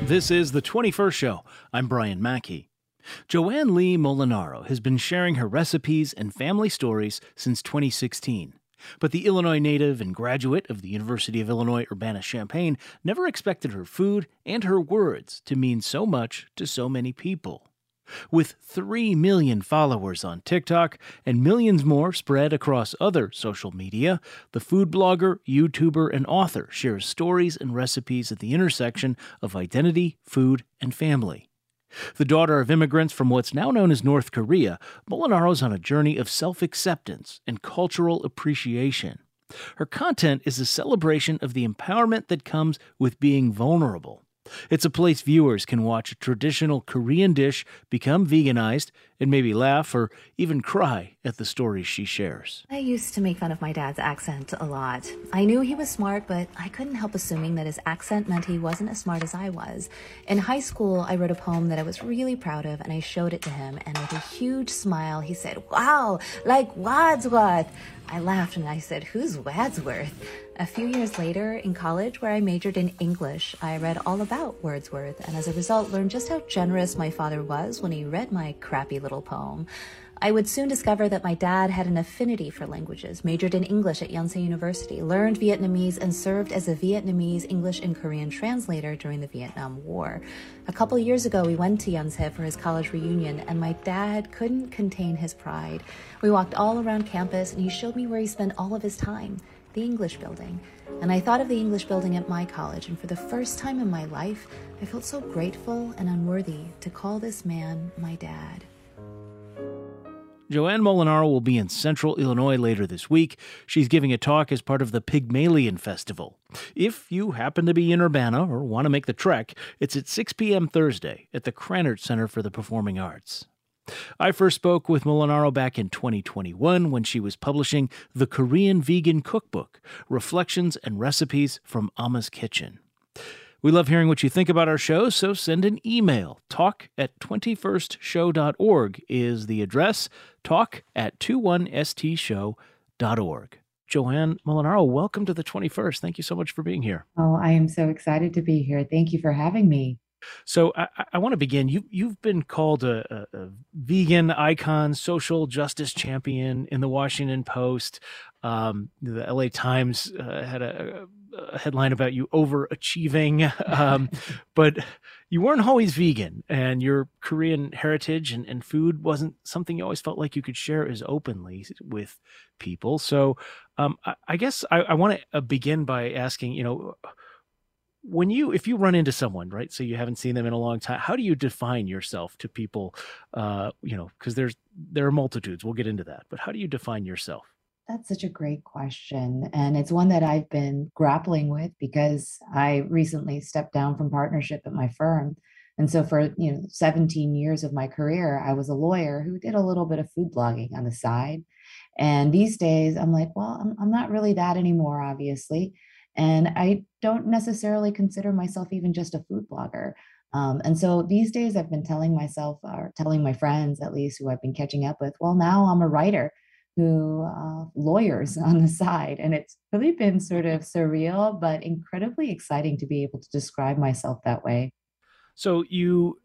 This is the 21st Show. I'm Brian Mackey. Joanne Lee Molinaro has been sharing her recipes and family stories since 2016. But the Illinois native and graduate of the University of Illinois Urbana-Champaign never expected her food and her words to mean so much to so many people. With 3 million followers on TikTok and millions more spread across other social media, the food blogger, YouTuber, and author shares stories and recipes at the intersection of identity, food, and family. The daughter of immigrants from what's now known as North Korea, Molinaro's on a journey of self-acceptance and cultural appreciation. Her content is a celebration of the empowerment that comes with being vulnerable. It's a place viewers can watch a traditional Korean dish become veganized and maybe laugh or even cry at the stories she shares. I used to make fun of my dad's accent a lot. I knew he was smart, but I couldn't help assuming that his accent meant he wasn't as smart as I was. In high school, I wrote a poem that I was really proud of, and I showed it to him, and with a huge smile, he said, "Wow, like Wadsworth." I laughed and I said, "Who's Wadsworth?" A few years later, in college, where I majored in English, I read all about Wordsworth, and as a result learned just how generous my father was when he read my crappy little poem. I would soon discover that my dad had an affinity for languages, majored in English at Yonsei University, learned Vietnamese, and served as a Vietnamese, English, and Korean translator during the Vietnam War. A couple years ago, we went to Yonsei for his college reunion, and my dad couldn't contain his pride. We walked all around campus, and he showed me where he spent all of his time, the English building. And I thought of the English building at my college, and for the first time in my life, I felt so grateful and unworthy to call this man my dad. Joanne Molinaro will be in Central Illinois later this week. She's giving a talk as part of the Pygmalion Festival. If you happen to be in Urbana or want to make the trek, it's at 6 p.m. Thursday at the Krannert Center for the Performing Arts. I first spoke with Molinaro back in 2021 when she was publishing the Korean Vegan Cookbook, Reflections and Recipes from Amma's Kitchen. We love hearing what you think about our show, so send an email. talk@21stshow.org is the address. talk@21stshow.org. Joanne Molinaro, welcome to the 21st. Thank you so much for being here. Oh, I am so excited to be here. Thank you for having me. So I want to begin. You've been called a vegan icon, social justice champion in the Washington Post. The LA Times had a headline about you overachieving, but you weren't always vegan, and your Korean heritage and food wasn't something you always felt like you could share as openly with people. So I guess I want to begin by asking, if you run into someone, right, so you haven't seen them in a long time, how do you define yourself to people? Because there are multitudes. We'll get into that, but how do you define yourself? That's such a great question. And it's one that I've been grappling with because I recently stepped down from partnership at my firm. And so for 17 years of my career, I was a lawyer who did a little bit of food blogging on the side. And these days I'm like, well, I'm not really that anymore, obviously. And I don't necessarily consider myself even just a food blogger. And so these days I've been telling myself, or telling my friends at least who I've been catching up with, well, now I'm a writer who lawyers on the side. And it's really been sort of surreal, but incredibly exciting to be able to describe myself that way. So you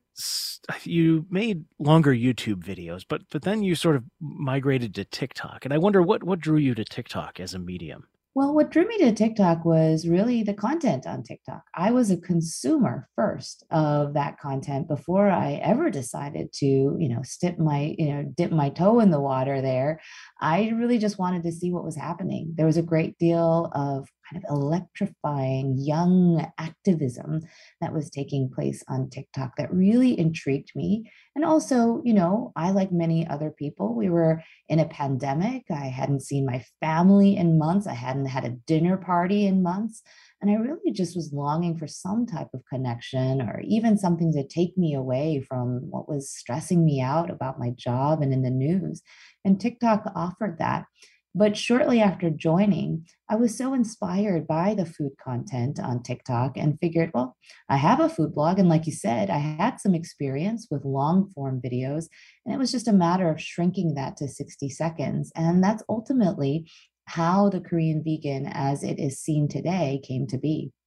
made longer YouTube videos, but then you sort of migrated to TikTok. And I wonder what drew you to TikTok as a medium? Well, what drew me to TikTok was really the content on TikTok. I was a consumer first of that content before I ever decided to, dip my toe in the water there. I really just wanted to see what was happening. There was a great deal of kind of electrifying young activism that was taking place on TikTok that really intrigued me. And also, I, like many other people, we were in a pandemic. I hadn't seen my family in months. I hadn't had a dinner party in months. And I really just was longing for some type of connection or even something to take me away from what was stressing me out about my job and in the news. And TikTok offered that. But shortly after joining, I was so inspired by the food content on TikTok and figured, well, I have a food blog. And like you said, I had some experience with long form videos, and it was just a matter of shrinking that to 60 seconds. And that's ultimately how the Korean vegan, as it is seen today, came to be.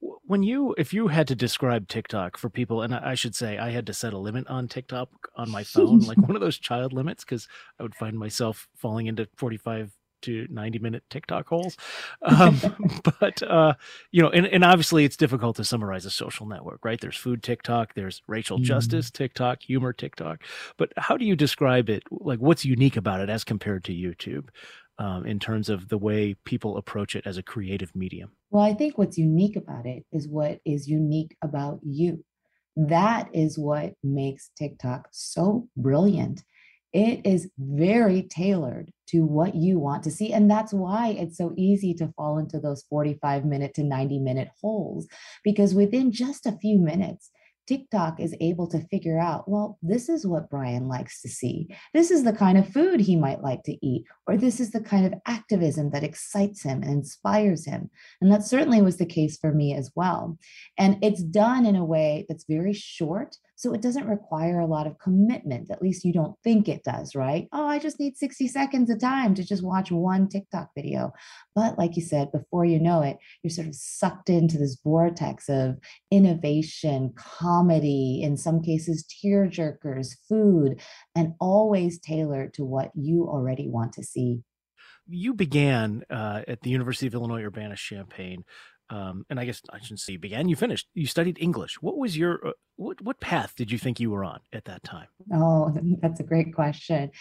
If you had to describe TikTok for people, and I should say I had to set a limit on TikTok on my phone, like one of those child limits, because I would find myself falling into 45 to 90-minute TikTok holes. Um, but, and obviously it's difficult to summarize a social network, right? There's food TikTok, there's racial Mm. justice TikTok, humor TikTok. But how do you describe it? Like, what's unique about it as compared to YouTube, in terms of the way people approach it as a creative medium? Well, I think what's unique about it is what is unique about you. That is what makes TikTok so brilliant. It is very tailored to what you want to see. And that's why it's so easy to fall into those 45-minute to 90-minute holes, because within just a few minutes, TikTok is able to figure out, well, this is what Brian likes to see. This is the kind of food he might like to eat, or this is the kind of activism that excites him and inspires him. And that certainly was the case for me as well. And it's done in a way that's very short. So it doesn't require a lot of commitment. At least you don't think it does, right? Oh, I just need 60 seconds of time to just watch one TikTok video. But like you said, before you know it, you're sort of sucked into this vortex of innovation, comedy, in some cases, tear jerkers, food, and always tailored to what you already want to see. You began at the University of Illinois Urbana-Champaign, and I guess I shouldn't say you began. You finished. You studied English. What was your what path did you think you were on at that time? Oh, that's a great question.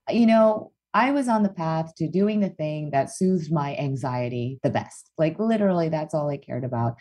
I was on the path to doing the thing that soothed my anxiety the best. Like literally, that's all I cared about.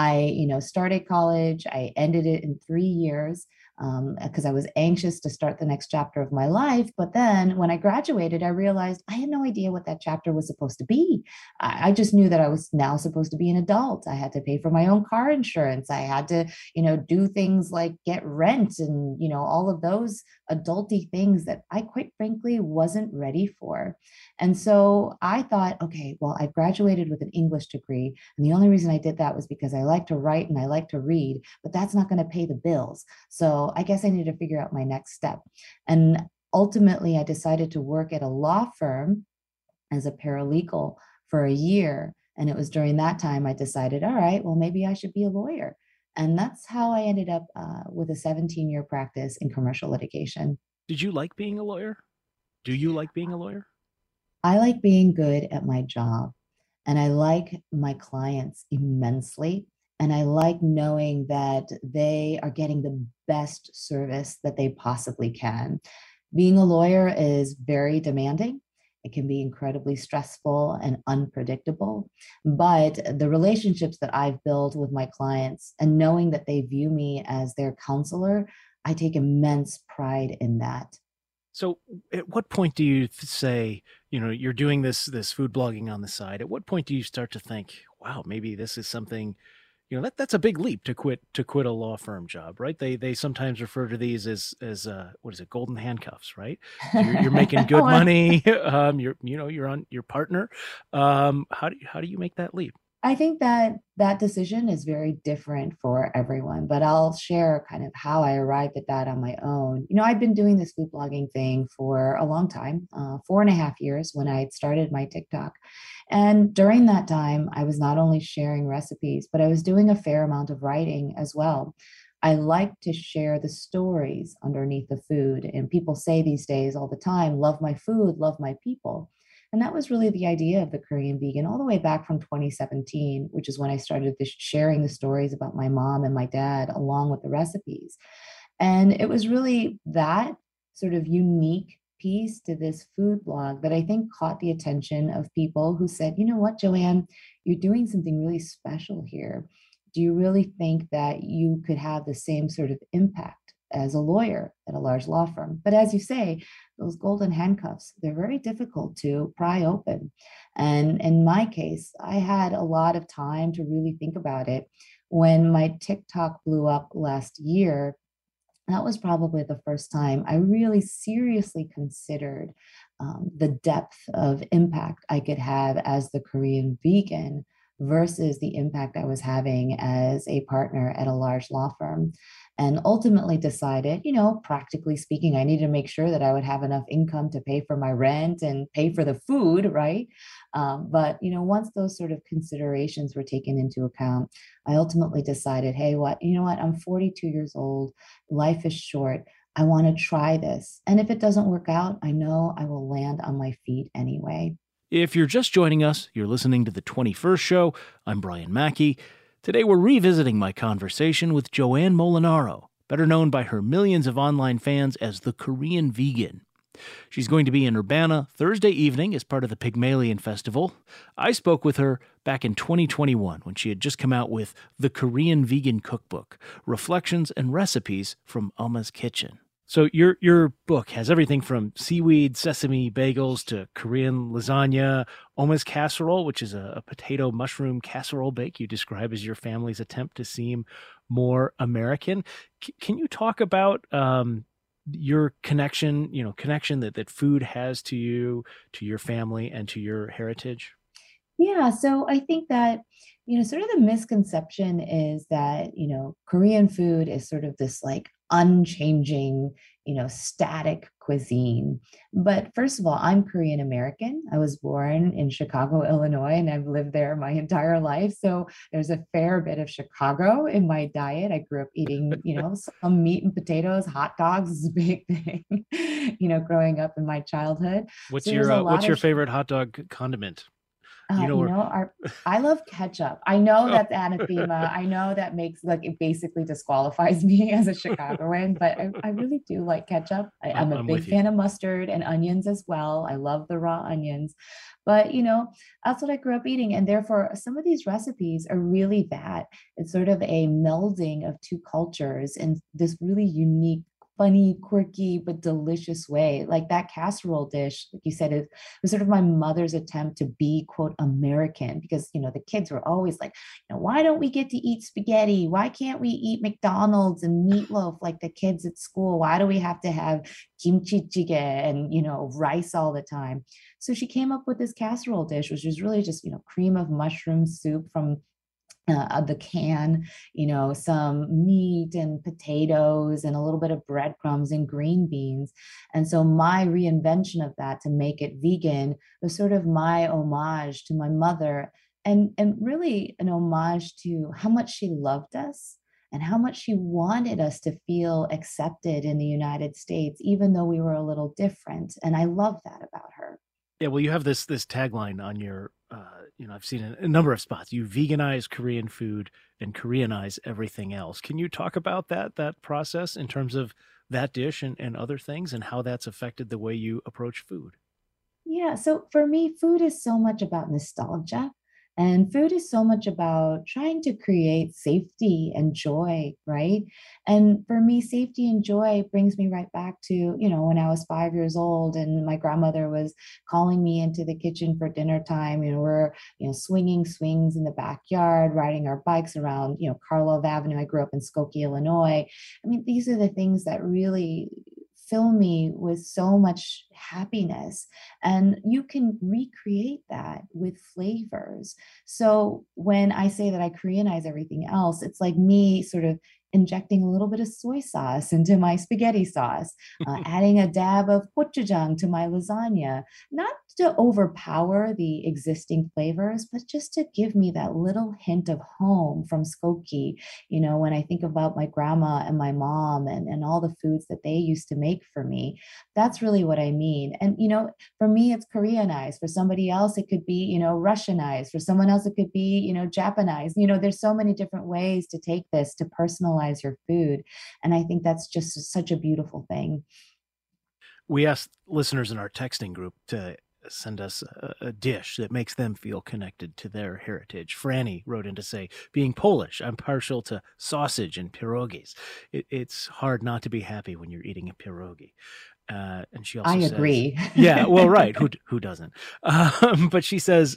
I started college, I ended it in 3 years because I was anxious to start the next chapter of my life. But then when I graduated, I realized I had no idea what that chapter was supposed to be. I just knew that I was now supposed to be an adult. I had to pay for my own car insurance. I had to, do things like get rent and, all of those adulty things that I quite frankly wasn't ready for. And so I thought, okay, well, I've graduated with an English degree. And the only reason I did that was because I like to write and I like to read, but that's not going to pay the bills. So I guess I need to figure out my next step. And ultimately, I decided to work at a law firm as a paralegal for a year. And it was during that time I decided, all right, well, maybe I should be a lawyer. And that's how I ended up with a 17-year practice in commercial litigation. Did you like being a lawyer? Do you like being a lawyer? I like being good at my job, and I like my clients immensely. And I like knowing that they are getting the best service that they possibly can. Being a lawyer is very demanding. It can be incredibly stressful and unpredictable. But the relationships that I've built with my clients and knowing that they view me as their counselor, I take immense pride in that. So, at what point do you say, you're doing this food blogging on the side? At what point do you start to think, wow, maybe this is something, that's a big leap to quit a law firm job, right? They sometimes refer to these as what is it, golden handcuffs, right? You're making good Oh, money, you're on your partner. How do you make that leap? I think that that decision is very different for everyone, but I'll share kind of how I arrived at that on my own. I've been doing this food blogging thing for a long time, 4.5 years when I had started my TikTok. And during that time, I was not only sharing recipes, but I was doing a fair amount of writing as well. I like to share the stories underneath the food. And people say these days all the time, love my food, love my people. And that was really the idea of the Korean vegan all the way back from 2017, which is when I started sharing the stories about my mom and my dad along with the recipes. And it was really that sort of unique piece to this food blog that I think caught the attention of people who said, you know what, Joanne, you're doing something really special here. Do you really think that you could have the same sort of impact as a lawyer at a large law firm? But as you say, those golden handcuffs, they're very difficult to pry open. And in my case, I had a lot of time to really think about it. When my TikTok blew up last year, that was probably the first time I really seriously considered the depth of impact I could have as the Korean vegan. versus the impact I was having as a partner at a large law firm. And ultimately decided, practically speaking, I needed to make sure that I would have enough income to pay for my rent and pay for the food, right? But once those sort of considerations were taken into account, I ultimately decided, hey, what, I'm 42 years old, life is short. I want to try this. And if it doesn't work out, I know I will land on my feet anyway. If you're just joining us, you're listening to the 21st Show. I'm Brian Mackey. Today we're revisiting my conversation with Joanne Molinaro, better known by her millions of online fans as the Korean Vegan. She's going to be in Urbana Thursday evening as part of the Pygmalion Festival. I spoke with her back in 2021 when she had just come out with the Korean Vegan Cookbook, Reflections and Recipes from Omma's Kitchen. So your book has everything from seaweed, sesame bagels to Korean lasagna, Omma's casserole, which is a potato mushroom casserole bake you describe as your family's attempt to seem more American. Can you talk about your connection that food has to you, to your family, and to your heritage? Yeah, so I think that, sort of the misconception is that, Korean food is sort of this like unchanging, static cuisine. But first of all, I'm Korean American. I was born in Chicago, Illinois, and I've lived there my entire life. So there's a fair bit of Chicago in my diet. I grew up eating, some meat and potatoes, hot dogs is a big thing, growing up in my childhood. What's So there's a what's lot your of favorite hot dog condiment? You know, where I love ketchup. I know that's anathema. I know that makes like it basically disqualifies me as a Chicagoan, but I really do like ketchup. I'm a I'm big with you. fan of mustard and onions as well. I love the raw onions, but that's what I grew up eating. And therefore, some of these recipes are really that. It's sort of a melding of two cultures in this really unique, funny, quirky, but delicious way. Like that casserole dish, like you said, it was sort of my mother's attempt to be, quote, American, because, the kids were always like, why don't we get to eat spaghetti? Why can't we eat McDonald's and meatloaf like the kids at school? Why do we have to have kimchi jjigae and, rice all the time? So she came up with this casserole dish, which was really just, cream of mushroom soup from the can, some meat and potatoes and a little bit of breadcrumbs and green beans. And so my reinvention of that to make it vegan was sort of my homage to my mother and really an homage to how much she loved us and how much she wanted us to feel accepted in the United States, even though we were a little different. And I love that about her. Yeah, well, you have this tagline on your, I've seen a number of spots. You veganize Korean food and Koreanize everything else. Can you talk about that process in terms of that dish and other things and how that's affected the way you approach food? Yeah, so for me, food is so much about nostalgia. And food is so much about trying to create safety and joy, right? And for me, safety and joy brings me right back to, when I was 5 years old and my grandmother was calling me into the kitchen for dinner time. We're, swinging swings in the backyard, riding our bikes around, Karlov Avenue. I grew up in Skokie, Illinois. I mean, these are the things that really fill me with so much happiness. And you can recreate that with flavors. So when I say that I Koreanize everything else, it's like me sort of injecting a little bit of soy sauce into my spaghetti sauce, adding a dab of gochujang to my lasagna, not to overpower the existing flavors, but just to give me that little hint of home from Skokie. When I think about my grandma and my mom and all the foods that they used to make for me, that's really what I mean. And, for me, it's Koreanized. For somebody else, it could be, Russianized. For someone else, it could be, Japanized. There's so many different ways to take this to personalize your food. And I think that's just such a beautiful thing. We asked listeners in our texting group to send us a dish that makes them feel connected to their heritage. Franny wrote in to say, being Polish, I'm partial to sausage and pierogies. It's hard not to be happy when you're eating a pierogi. And she also I says, agree. yeah, well, right. Who doesn't? But she says,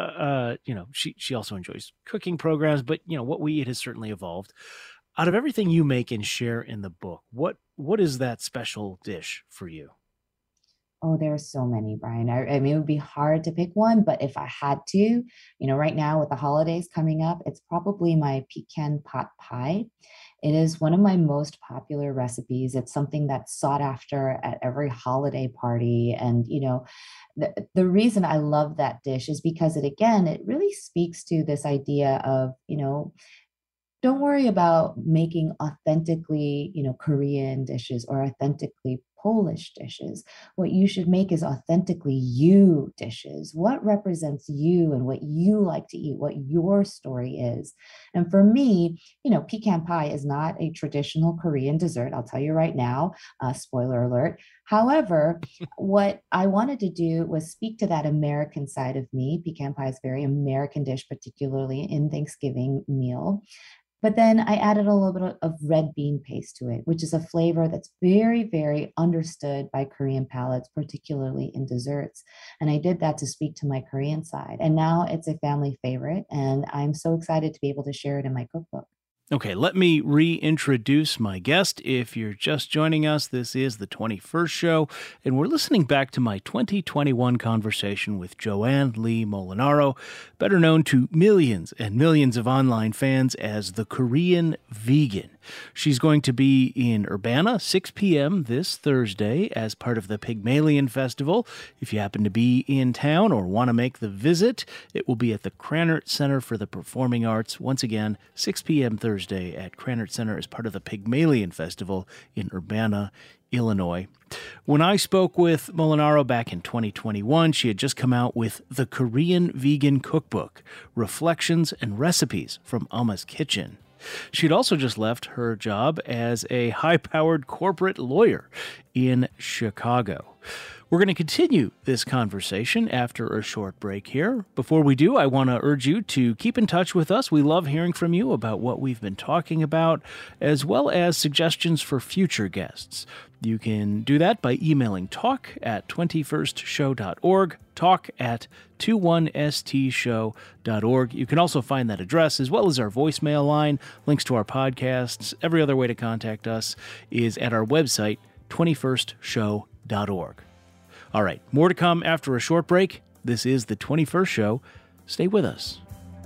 she also enjoys cooking programs, but what we eat has certainly evolved. Out of everything you make and share in the book, what is that special dish for you? Oh, there are so many, Brian. I mean, it would be hard to pick one, but if I had to, right now with the holidays coming up, it's probably my pecan pot pie. It is one of my most popular recipes. It's something that's sought after at every holiday party. And, the reason I love that dish is because it really speaks to this idea of, don't worry about making authentically, Korean dishes or authentically Polish dishes. What you should make is authentically you dishes. What represents you and what you like to eat, what your story is. And for me, pecan pie is not a traditional Korean dessert. I'll tell you right now, spoiler alert. However, what I wanted to do was speak to that American side of me. Pecan pie is a very American dish, particularly in Thanksgiving meal. But then I added a little bit of red bean paste to it, which is a flavor that's very, very understood by Korean palates, particularly in desserts. And I did that to speak to my Korean side. And now it's a family favorite. And I'm so excited to be able to share it in my cookbook. Okay, let me reintroduce my guest. If you're just joining us, this is the 21st show, and we're listening back to my 2021 conversation with Joanne Lee Molinaro, better known to millions and millions of online fans as the Korean Vegan. She's going to be in Urbana, 6 p.m. this Thursday as part of the Pygmalion Festival. If you happen to be in town or want to make the visit, it will be at the Krannert Center for the Performing Arts. Once again, 6 p.m. Thursday at Krannert Center as part of the Pygmalion Festival in Urbana, Illinois. When I spoke with Molinaro back in 2021, she had just come out with the Korean Vegan Cookbook, Reflections and Recipes from Amma's Kitchen. She'd also just left her job as a high-powered corporate lawyer in Chicago. We're going to continue this conversation after a short break here. Before we do, I want to urge you to keep in touch with us. We love hearing from you about what we've been talking about, as well as suggestions for future guests. You can do that by emailing talk@21stshow.org, talk@21stshow.org. You can also find that address as well as our voicemail line, links to our podcasts. Every other way to contact us is at our website, 21stshow.org. All right, more to come after a short break. This is the 21st show. Stay with us.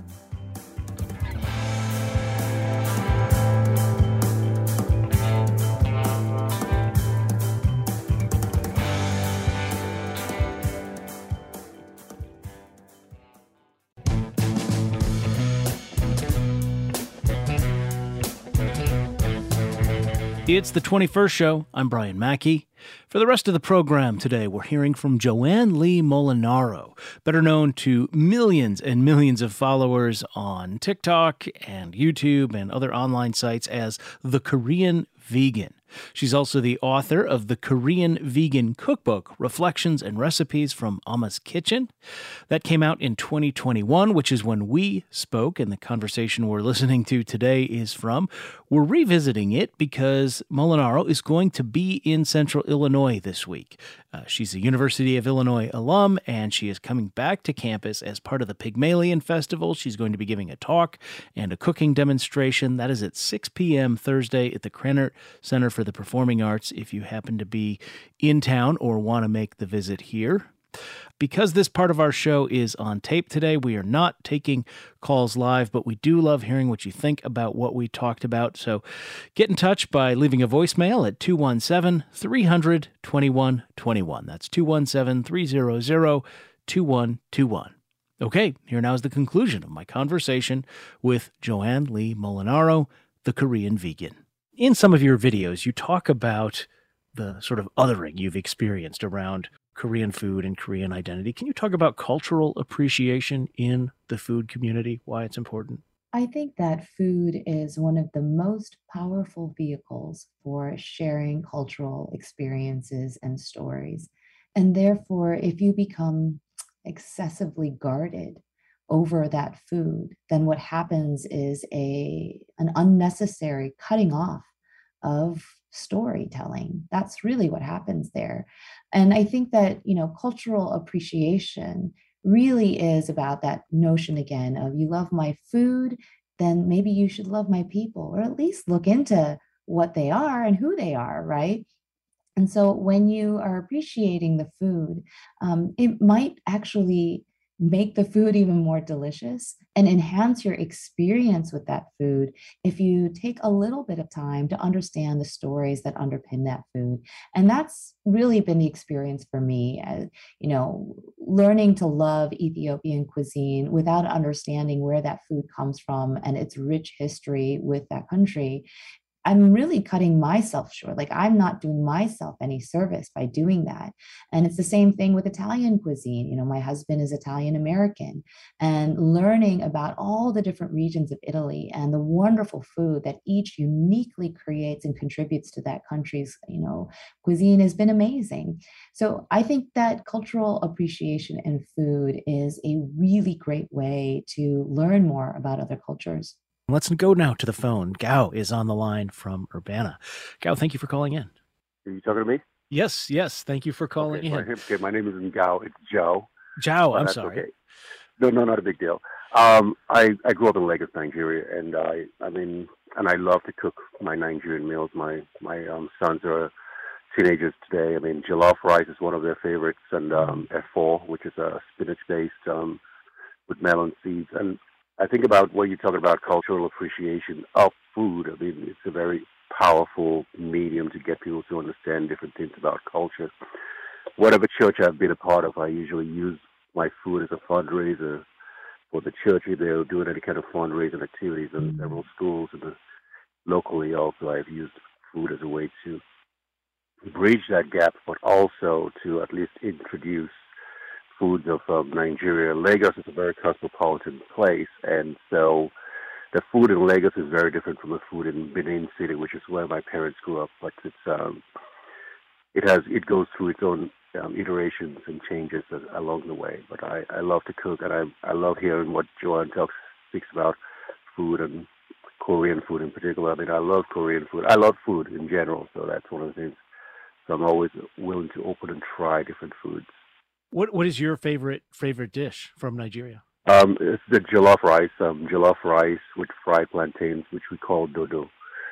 It's the 21st show. I'm Brian Mackey. For the rest of the program today, we're hearing from Joanne Lee Molinaro, better known to millions and millions of followers on TikTok and YouTube and other online sites as the Korean Vegan. She's also the author of the Korean Vegan Cookbook, Reflections and Recipes from Amma's Kitchen. That came out in 2021, which is when we spoke, and the conversation we're listening to today is from. We're revisiting it because Molinaro is going to be in Central Illinois this week. She's a University of Illinois alum, and she is coming back to campus as part of the Pygmalion Festival. She's going to be giving a talk and a cooking demonstration. That is at 6 p.m. Thursday at the Krannert Center for the Performing Arts if you happen to be in town or want to make the visit here. Because this part of our show is on tape today, we are not taking calls live, but we do love hearing what you think about what we talked about. So get in touch by leaving a voicemail at 217-300-2121. That's 217-300-2121. Okay, here now is the conclusion of my conversation with Joanne Lee Molinaro, the Korean Vegan. In some of your videos, you talk about the sort of othering you've experienced around Korean food and Korean identity. Can you talk about cultural appreciation in the food community, why it's important? I think that food is one of the most powerful vehicles for sharing cultural experiences and stories. And therefore, if you become excessively guarded over that food, then what happens is an unnecessary cutting off of storytelling. That's really what happens there. And I think that, cultural appreciation really is about that notion again of you love my food, then maybe you should love my people, or at least look into what they are and who they are, right? And so when you are appreciating the food, it might actually make the food even more delicious and enhance your experience with that food if you take a little bit of time to understand the stories that underpin that food. And that's really been the experience for me, as learning to love Ethiopian cuisine without understanding where that food comes from and its rich history with that country. I'm really cutting myself short. Like, I'm not doing myself any service by doing that. And it's the same thing with Italian cuisine. My husband is Italian American, and learning about all the different regions of Italy and the wonderful food that each uniquely creates and contributes to that country's, cuisine has been amazing. So I think that cultural appreciation in food is a really great way to learn more about other cultures. Let's go now to the phone. Gao is on the line from Urbana. Gao, thank you for calling in. Are you talking to me? Yes, yes. Thank you for calling in. Okay, my name isn't Gao, it's Joe. Joe, I'm sorry. Okay. No, not a big deal. I grew up in Lagos, Nigeria, and I love to cook my Nigerian meals. My sons are teenagers today. I mean, jollof rice is one of their favorites, and F4, which is a spinach based with melon seeds. And I think about when you're talking about cultural appreciation of food. I mean, it's a very powerful medium to get people to understand different things about culture. Whatever church I've been a part of, I usually use my food as a fundraiser for the church. If they're doing any kind of fundraising activities in several schools, and locally also I've used food as a way to bridge that gap, but also to at least introduce foods of Nigeria. Lagos is a very cosmopolitan place, and so the food in Lagos is very different from the food in Benin City, which is where my parents grew up. But it goes through its own iterations and changes along the way. But I love to cook, and I love hearing what Joanne speaks about food, and Korean food in particular. I mean, I love Korean food. I love food in general, so that's one of the things. So I'm always willing to open and try different foods. What is your favorite dish from Nigeria? It's the jollof rice with fried plantains, which we call dodo.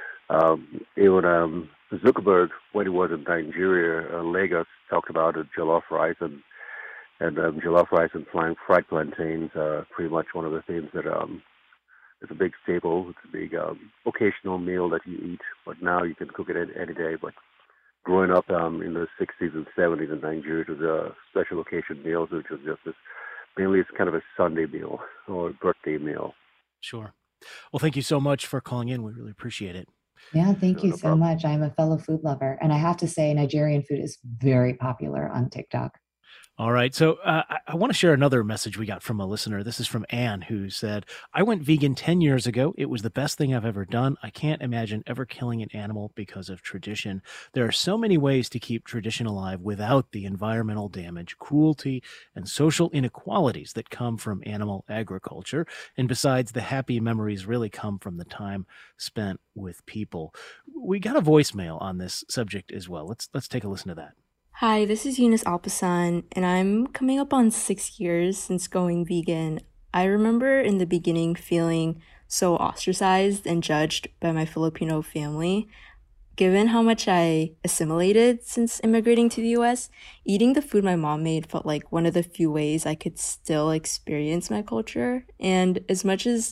Even Zuckerberg, when he was in Nigeria, Lagos, talked about jollof rice, and jollof rice and fried plantains are pretty much one of the things that it's a big staple. It's a big occasional meal that you eat, but now you can cook it any day. But growing up in the 60s and 70s in Nigeria, it was a special occasion meals, which was just mainly it's kind of a Sunday meal or a birthday meal. Sure. Well, thank you so much for calling in. We really appreciate it. Yeah, thank No, you no so problem. much. I'm a fellow food lover, and I have to say, Nigerian food is very popular on TikTok. All right. So I want to share another message we got from a listener. This is from Anne, who said, I went vegan 10 years ago. It was the best thing I've ever done. I can't imagine ever killing an animal because of tradition. There are so many ways to keep tradition alive without the environmental damage, cruelty, and social inequalities that come from animal agriculture. And besides, the happy memories really come from the time spent with people. We got a voicemail on this subject as well. Let's take a listen to that. Hi, this is Eunice Alpasan, and I'm coming up on 6 years since going vegan. I remember in the beginning feeling so ostracized and judged by my Filipino family. Given how much I assimilated since immigrating to the US, eating the food my mom made felt like one of the few ways I could still experience my culture. And as much as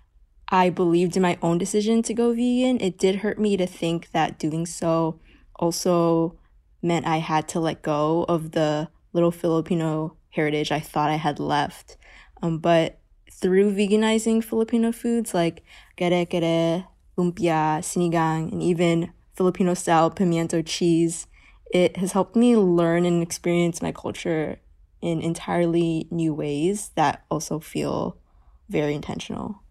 I believed in my own decision to go vegan, it did hurt me to think that doing so also meant I had to let go of the little Filipino heritage I thought I had left. But through veganizing Filipino foods like kare-kare, lumpia, sinigang, and even Filipino-style pimiento cheese, it has helped me learn and experience my culture in entirely new ways that also feel very intentional.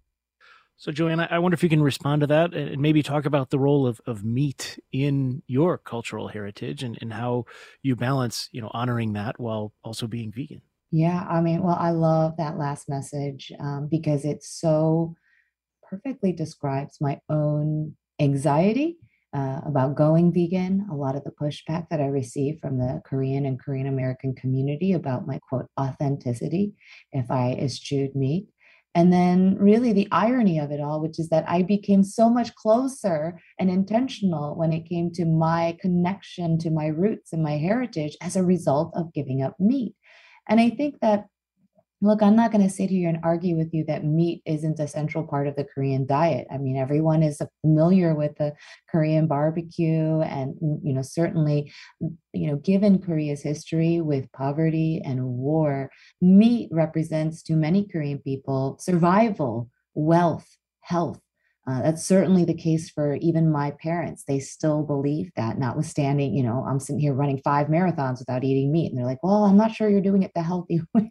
So, Joanna, I wonder if you can respond to that and maybe talk about the role of meat in your cultural heritage and how you balance, honoring that while also being vegan. Yeah, I mean, well, I love that last message because it so perfectly describes my own anxiety about going vegan, a lot of the pushback that I received from the Korean and Korean American community about my quote authenticity if I eschewed meat. And then, really, the irony of it all, which is that I became so much closer and intentional when it came to my connection to my roots and my heritage as a result of giving up meat. And I think that, look, I'm not going to sit here and argue with you that meat isn't a central part of the Korean diet. I mean, everyone is familiar with the Korean barbecue, and certainly, given Korea's history with poverty and war, meat represents to many Korean people survival, wealth, health. That's certainly the case for even my parents. They still believe that, notwithstanding, I'm sitting here running 5 marathons without eating meat. And they're like, well, I'm not sure you're doing it the healthy way.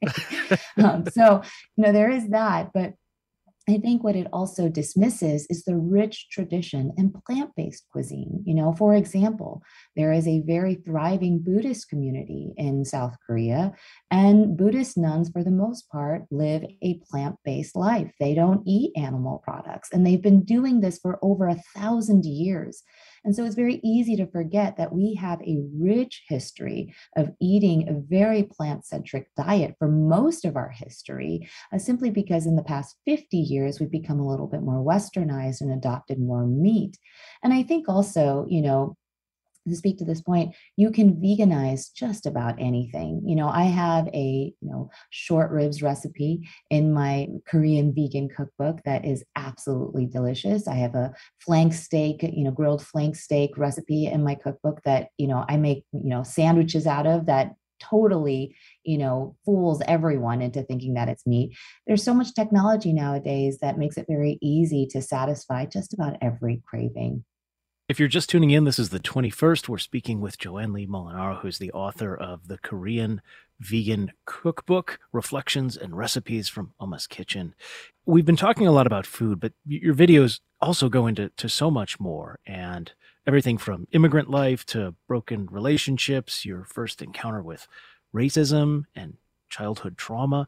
So, there is that. But I think what it also dismisses is the rich tradition and plant-based cuisine. For example, there is a very thriving Buddhist community in South Korea, and Buddhist nuns, for the most part, live a plant-based life. They don't eat animal products, and they've been doing this for over 1,000 years. And so it's very easy to forget that we have a rich history of eating a very plant-centric diet for most of our history, simply because in the past 50 years, we've become a little bit more westernized and adopted more meat. And I think also, to speak to this point, you can veganize just about anything. I have a, short ribs recipe in my Korean vegan cookbook that is absolutely delicious. I have a flank steak, grilled flank steak recipe in my cookbook that, I make, sandwiches out of that totally, fools everyone into thinking that it's meat. There's so much technology nowadays that makes it very easy to satisfy just about every craving. If you're just tuning in, this is the 21st. We're speaking with Joanne Lee Molinaro, who's the author of the Korean Vegan Cookbook, Reflections and Recipes from Omma's Kitchen. We've been talking a lot about food, but your videos also go into so much more, and everything from immigrant life to broken relationships, your first encounter with racism and childhood trauma.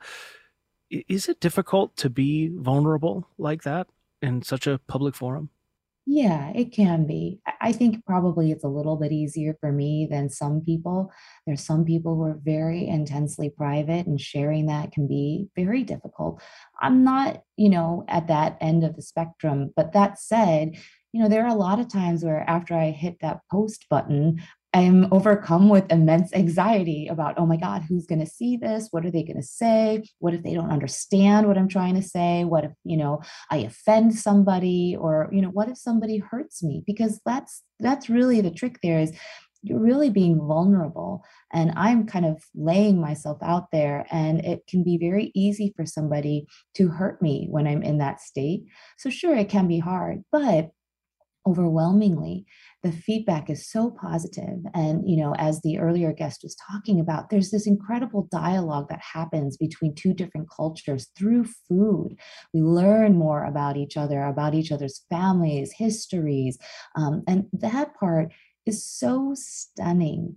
Is it difficult to be vulnerable like that in such a public forum? Yeah, it can be. I think probably it's a little bit easier for me than some people. There's some people who are very intensely private, and sharing that can be very difficult. I'm not, at that end of the spectrum. But that said, there are a lot of times where after I hit that post button, I'm overcome with immense anxiety about, oh my God, who's going to see this? What are they going to say? What if they don't understand what I'm trying to say? What if, I offend somebody? Or, what if somebody hurts me? Because that's really the trick there, is you're really being vulnerable, and I'm kind of laying myself out there, and it can be very easy for somebody to hurt me when I'm in that state. So sure, it can be hard, but overwhelmingly the feedback is so positive. And as the earlier guest was talking about, there's this incredible dialogue that happens between two different cultures through food. We learn more about each other, about each other's families, histories, and that part is so stunning,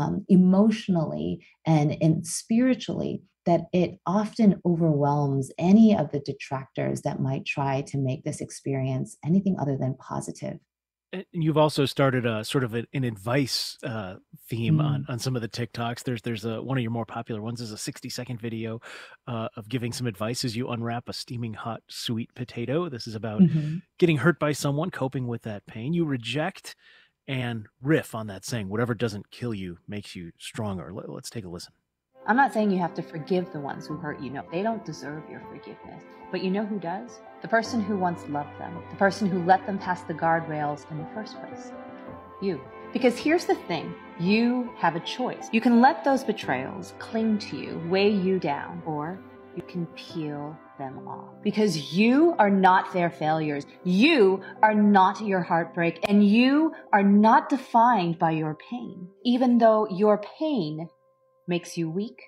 emotionally and spiritually, that it often overwhelms any of the detractors that might try to make this experience anything other than positive. And you've also started a sort of an advice theme Mm. on some of the TikToks. There's one of your more popular ones is a 60-second video of giving some advice as you unwrap a steaming hot sweet potato. This is about Mhm. getting hurt by someone, coping with that pain. You reject and riff on that saying, whatever doesn't kill you makes you stronger. Let's take a listen. I'm not saying you have to forgive the ones who hurt you. No, they don't deserve your forgiveness. But you know who does? The person who once loved them, the person who let them pass the guardrails in the first place. You. Because here's the thing, you have a choice. You can let those betrayals cling to you, weigh you down, or you can peel them off. Because you are not their failures. You are not your heartbreak, and you are not defined by your pain. Even though your pain makes you weak,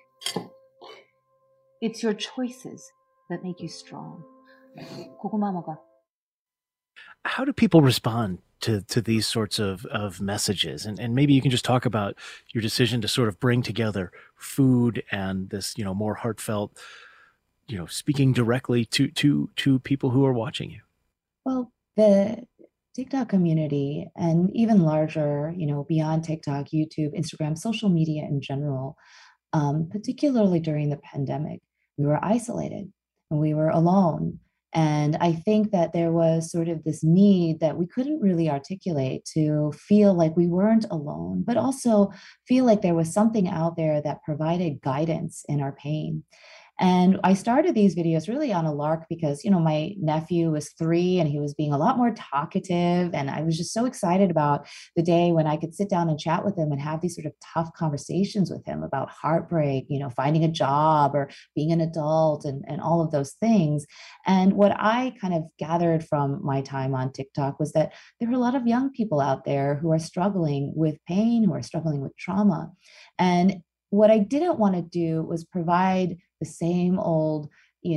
it's your choices that make you strong. 고구마 먹어. How do people respond to these sorts of messages? And maybe you can just talk about your decision to sort of bring together food and this, more heartfelt, speaking directly to people who are watching you. Well, the TikTok community, and even larger, beyond TikTok, YouTube, Instagram, social media in general, particularly during the pandemic, we were isolated. and we were alone. And I think that there was sort of this need that we couldn't really articulate to feel like we weren't alone, but also feel like there was something out there that provided guidance in our pain. And I started these videos really on a lark because, my nephew was 3 and he was being a lot more talkative. And I was just so excited about the day when I could sit down and chat with him and have these sort of tough conversations with him about heartbreak, finding a job or being an adult and all of those things. And what I kind of gathered from my time on TikTok was that there are a lot of young people out there who are struggling with pain, who are struggling with trauma. And what I didn't want to do was provide the same old,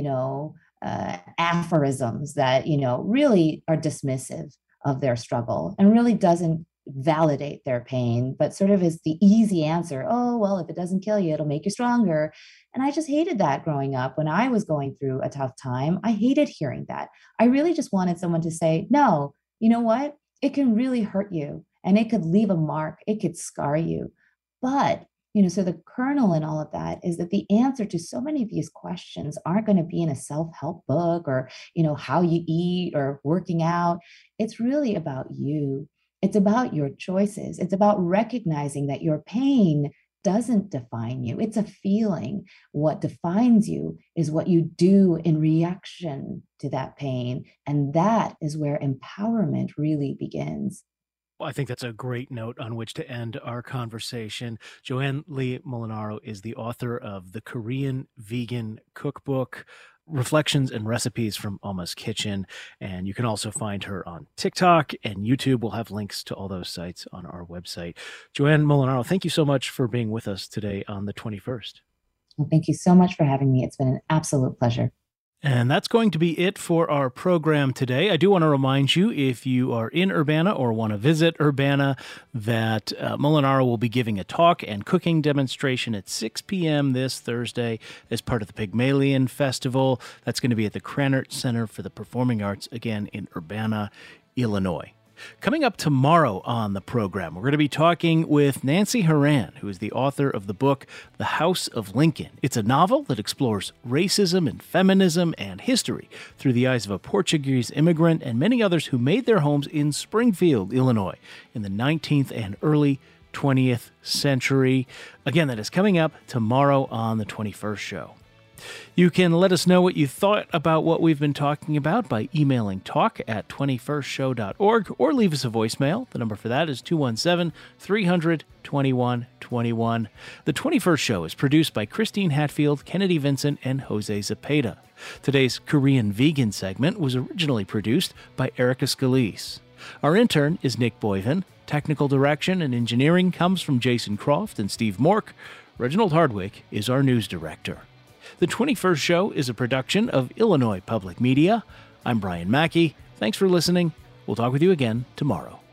aphorisms that, really are dismissive of their struggle and really doesn't validate their pain, but sort of is the easy answer. Oh, well, if it doesn't kill you, it'll make you stronger. And I just hated that growing up when I was going through a tough time. I hated hearing that. I really just wanted someone to say, no, you know what? It can really hurt you and it could leave a mark. It could scar you. But so the kernel in all of that is that the answer to so many of these questions aren't going to be in a self-help book or, how you eat or working out. It's really about you. It's about your choices. It's about recognizing that your pain doesn't define you. It's a feeling. What defines you is what you do in reaction to that pain. And that is where empowerment really begins. Well, I think that's a great note on which to end our conversation. Joanne Lee Molinaro is the author of the Korean Vegan Cookbook, Reflections and Recipes from Omma's Kitchen. And you can also find her on TikTok and YouTube. We'll have links to all those sites on our website. Joanne Molinaro, thank you so much for being with us today on the 21st. Well, thank you so much for having me. It's been an absolute pleasure. And that's going to be it for our program today. I do want to remind you, if you are in Urbana or want to visit Urbana, that Molinaro will be giving a talk and cooking demonstration at 6 p.m. this Thursday as part of the Pygmalion Festival. That's going to be at the Krannert Center for the Performing Arts, again in Urbana, Illinois. Coming up tomorrow on the program, we're going to be talking with Nancy Horan, who is the author of the book, The House of Lincoln. It's a novel that explores racism and feminism and history through the eyes of a Portuguese immigrant and many others who made their homes in Springfield, Illinois, in the 19th and early 20th century. Again, that is coming up tomorrow on the 21st show. You can let us know what you thought about what we've been talking about by emailing talk@21stshow.org or leave us a voicemail. The number for that is 217-300-2121. The 21st Show is produced by Christine Hatfield, Kennedy Vincent, and Jose Zepeda. Today's Korean Vegan segment was originally produced by Erica Scalise. Our intern is Nick Boyven. Technical direction and engineering comes from Jason Croft and Steve Mork. Reginald Hardwick is our news director. The 21st Show is a production of Illinois Public Media. I'm Brian Mackey. Thanks for listening. We'll talk with you again tomorrow.